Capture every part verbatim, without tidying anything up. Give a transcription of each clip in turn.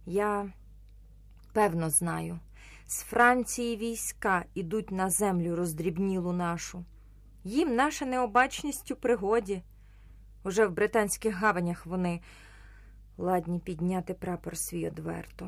Я, певно, знаю. З Франції війська ідуть на землю роздрібнілу нашу. Їм наша необачність у пригоді. Уже в британських гаванях вони ладні підняти прапор свій одверто.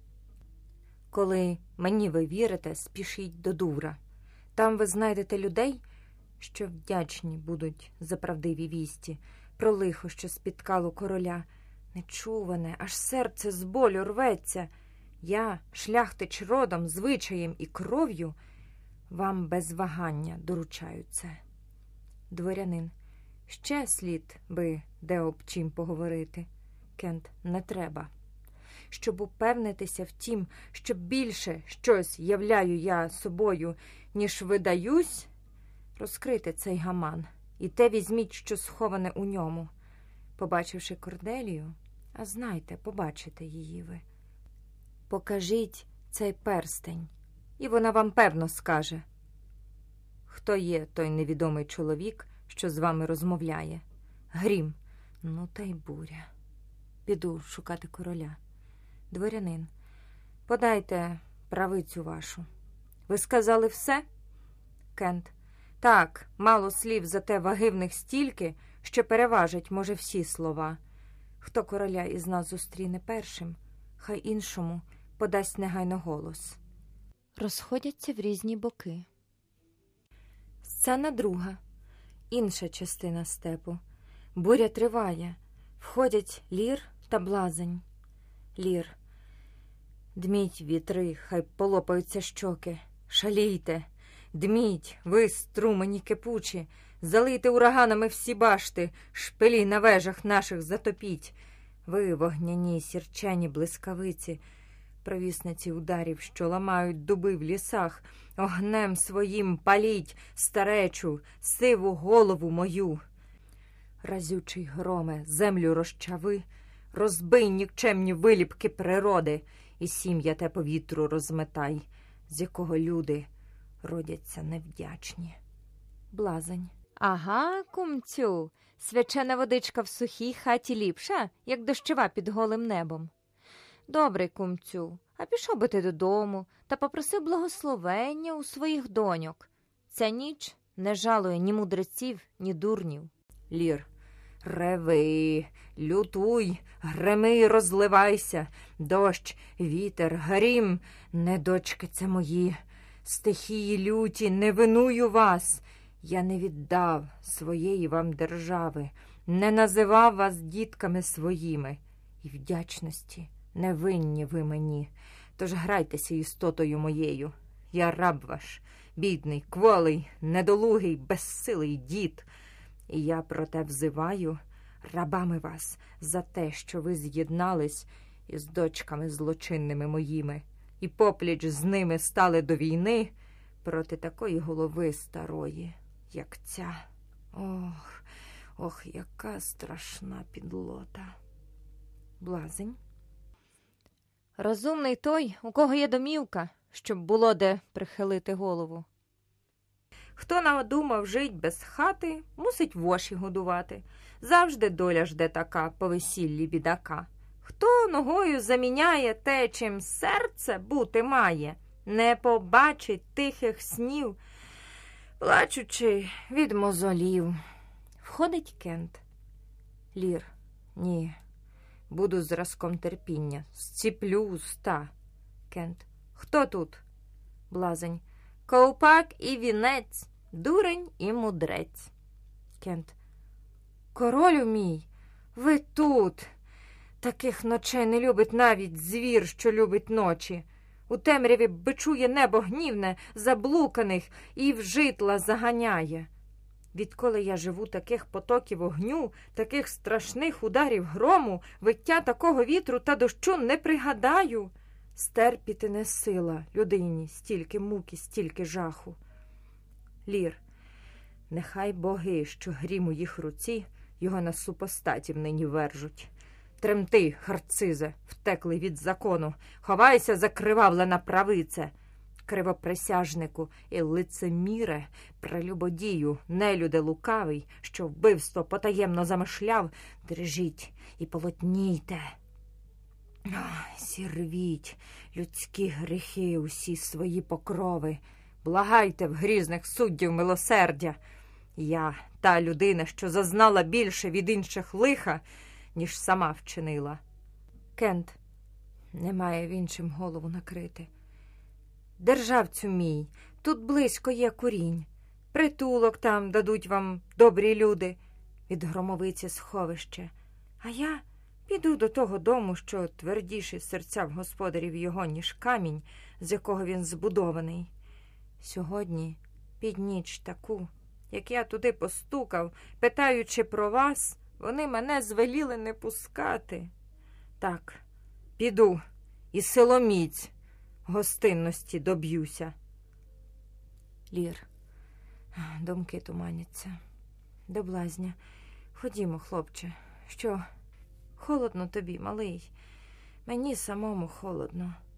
Коли мені ви вірите, спішіть до Дувра. Там ви знайдете людей, що вдячні будуть за правдиві вісті про лихо, що спіткало короля. Нечуване, аж серце з болю рветься. Я, шляхтич родом, звичаєм і кров'ю, вам без вагання доручаю це. Дворянин. Ще слід би де об чим поговорити. Кент. Не треба. Щоб упевнитися в тім, що більше щось являю я собою, ніж видаюсь, розкрити цей гаман, і те візьміть, що сховане у ньому. Побачивши Корделію, а знайте, побачите її ви. Покажіть цей перстень, і вона вам певно скаже, хто є той невідомий чоловік, що з вами розмовляє. Грім. Ну, та й буря. Піду шукати короля. Дворянин. Подайте правицю вашу. Ви сказали все? Кент. Так, мало слів, зате ваги в них стільки, що переважить, може, всі слова. Хто короля із нас зустріне першим, хай іншому подасть негайно голос. Розходяться в різні боки. Сцена друга. Інша частина степу. Буря триває. Входять Лір та Блазень. Лір. Дміть, вітри, хай полопаються щоки. Шалійте. Дміть, ви, струмені кипучі. Залийте ураганами всі башти. Шпилі на вежах наших затопіть. Ви, вогняні, сірчані блискавиці, провісниці ударів, що ламають дуби в лісах, огнем своїм паліть старечу, сиву голову мою. Разючий громе, землю розчави, розбий нікчемні виліпки природи, і сім'я те по вітру розметай, з якого люди родяться невдячні. Блазень. Ага, кумцю, свячена водичка в сухій хаті ліпша, як дощова під голим небом. Добре, кумцю, а пішов би ти додому та попросив благословення у своїх доньок. Ця ніч не жалує ні мудреців, ні дурнів. Лір. Реви, лютуй, греми й розливайся, дощ, вітер, грім, не дочки це мої, стихії люті, не виную вас. Я не віддав своєї вам держави, не називав вас дітками своїми, і вдячності не винні ви мені. Тож грайтеся істотою моєю. Я раб ваш, бідний, кволий, недолугий, безсилий дід. І я проте взиваю рабами вас за те, що ви з'єднались із дочками злочинними моїми, і попліч з ними стали до війни проти такої голови старої, як ця. Ох, ох, яка страшна підлота. Блазень. Розумний той, у кого є домівка, щоб було де прихилити голову. Хто надумав жить без хати, мусить воші годувати. Завжди доля жде така по весіллі бідака. Хто ногою заміняє те, чим серце бути має, не побачить тихих снів, плачучи від мозолів. Входить Кент. Лір. Ні. Буду зразком терпіння. Зціплю уста. Кент. Хто тут? Блазень. Ковпак і вінець, дурень і мудрець. Кент. Королю мій, ви тут. Таких ночей не любить навіть звір, що любить ночі. У темряві бичує небо гнівне, заблуканих і в житла заганяє. Відколи я живу, таких потоків огню, таких страшних ударів грому, виття такого вітру та дощу не пригадаю. Стерпіти не сила людині, стільки муки, стільки жаху. Лір. Нехай боги, що грім у їх руці, його на супостатів нині вержуть. Тремти, харцизе, втеклий від закону, ховайся, закривавлена правице. Кривоприсяжнику і лицеміре, прелюбодію, нелюде лукавий, що вбивство потаємно замишляв, дрижіть і полотнійте. Ай, зірвіть людські гріхи, усі свої покрови. Благайте в грізних суддів милосердя. Я та людина, що зазнала більше від інших лиха, ніж сама вчинила. Кент немає в іншим голову накрити. Державцю мій, тут близько є курінь. Притулок там дадуть вам добрі люди. Від громовиці сховище. А я піду до того дому, що твердіші серця в господарів його, ніж камінь, з якого він збудований. Сьогодні, під ніч таку, як я туди постукав, питаючи про вас, вони мене звеліли не пускати. Так, піду і силоміць гостинності доб'юся. Лір, думки туманяться. До блазня. Ходімо, хлопче. Що, холодно тобі, малий? Мені самому холодно.